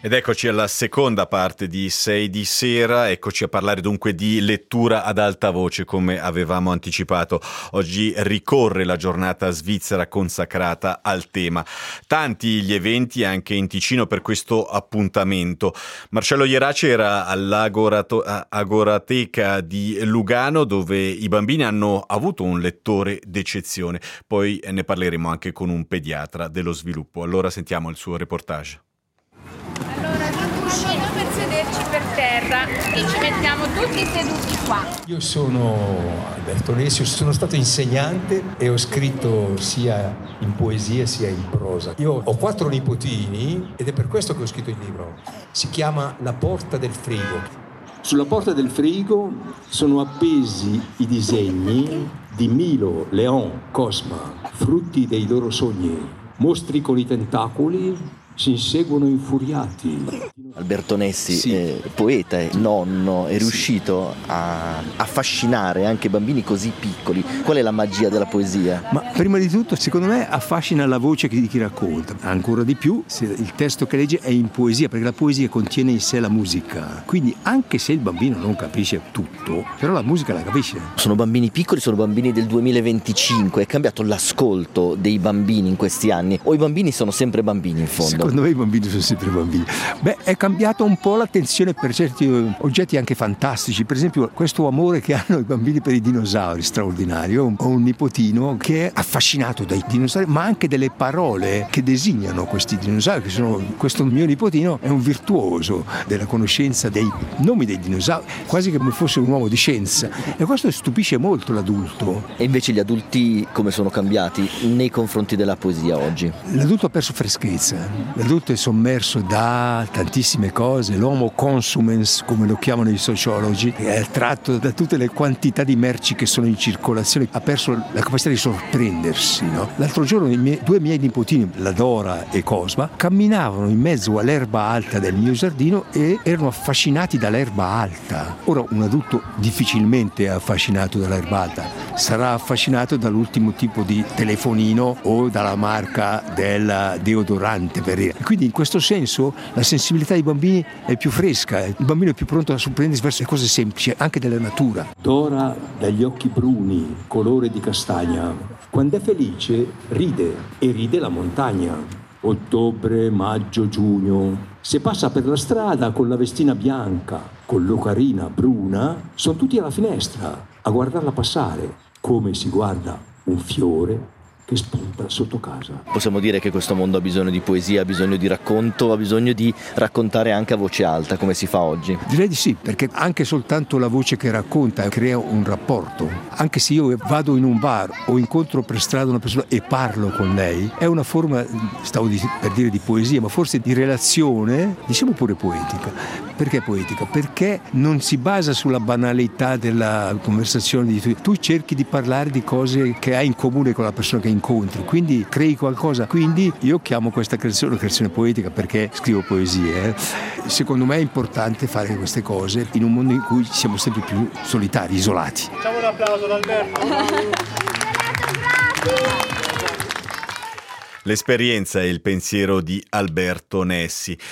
Ed eccoci alla seconda parte di 6 di sera, eccoci a parlare dunque di lettura ad alta voce come avevamo anticipato. Oggi ricorre la giornata svizzera consacrata al tema. Tanti gli eventi anche in Ticino per questo appuntamento. Marcello Ierace era all'Agorateca di Lugano dove i bambini hanno avuto un lettore d'eccezione. Poi ne parleremo anche con un pediatra dello sviluppo. Allora sentiamo il suo reportage. Allora, c'è un cuscino per sederci per terra e ci mettiamo tutti seduti qua. Io sono Alberto Nessi, sono stato insegnante e ho scritto sia in poesia sia in prosa. Io ho 4 nipotini ed è per questo che ho scritto il libro. Si chiama La porta del frigo. Sulla porta del frigo sono appesi i disegni di Milo, Leon, Cosma, frutti dei loro sogni, mostri con i tentacoli si inseguono infuriati. Alberto Nessi, Sì. Poeta e nonno, è riuscito a affascinare anche bambini così piccoli. Qual è la magia della poesia? Ma prima di tutto, secondo me, affascina la voce di chi racconta. Ancora di più, se il testo che legge è in poesia, perché la poesia contiene in sé la musica. Quindi, anche se il bambino non capisce tutto, però la musica la capisce. Sono bambini piccoli, sono bambini del 2025. È cambiato l'ascolto dei bambini in questi anni? O i bambini sono sempre bambini in fondo? Secondo me i bambini sono sempre bambini. Beh, è cambiato un po' l'attenzione per certi oggetti anche fantastici. Per esempio, questo amore che hanno i bambini per i dinosauri, straordinario. Ho un nipotino che è affascinato dai dinosauri, ma anche delle parole che designano questi dinosauri. Questo mio nipotino è un virtuoso della conoscenza dei nomi dei dinosauri, quasi come fosse un uomo di scienza. E questo stupisce molto l'adulto. E invece gli adulti come sono cambiati nei confronti della poesia oggi? L'adulto ha perso freschezza. L'adulto è sommerso da tantissime cose, l'homo consumens, come lo chiamano i sociologi, è attratto da tutte le quantità di merci che sono in circolazione, ha perso la capacità di sorprendersi, no? L'altro giorno due miei nipotini, la Dora e Cosma, camminavano in mezzo all'erba alta del mio giardino e erano affascinati dall'erba alta. Ora un adulto difficilmente è affascinato dall'erba alta, sarà affascinato dall'ultimo tipo di telefonino o dalla marca del deodorante, per dire. Quindi in questo senso la sensibilità dei bambini è più fresca, il bambino è più pronto a sorprendersi verso le cose semplici, anche della natura. Dora dagli occhi bruni, colore di castagna, quando è felice ride e ride la montagna. Ottobre, maggio, giugno. Se passa per la strada con la vestina bianca, con l'ocarina bruna, sono tutti alla finestra a guardarla passare, come si guarda un fiore che spunta sotto casa. Possiamo dire che questo mondo ha bisogno di poesia, ha bisogno di racconto, ha bisogno di raccontare anche a voce alta, come si fa oggi? Direi di sì, perché anche soltanto la voce che racconta crea un rapporto. Anche se io vado in un bar o incontro per strada una persona e parlo con lei, è una forma, per dire di poesia, ma forse di relazione, diciamo pure poetica. Perché poetica? Perché non si basa sulla banalità della conversazione. Tu cerchi di parlare di cose che hai in comune con la persona che incontri, quindi crei qualcosa. Quindi io chiamo questa creazione poetica perché scrivo poesie. Secondo me è importante fare queste cose in un mondo in cui siamo sempre più solitari, isolati. Facciamo un applauso ad Alberto. L'esperienza e il pensiero di Alberto Nessi.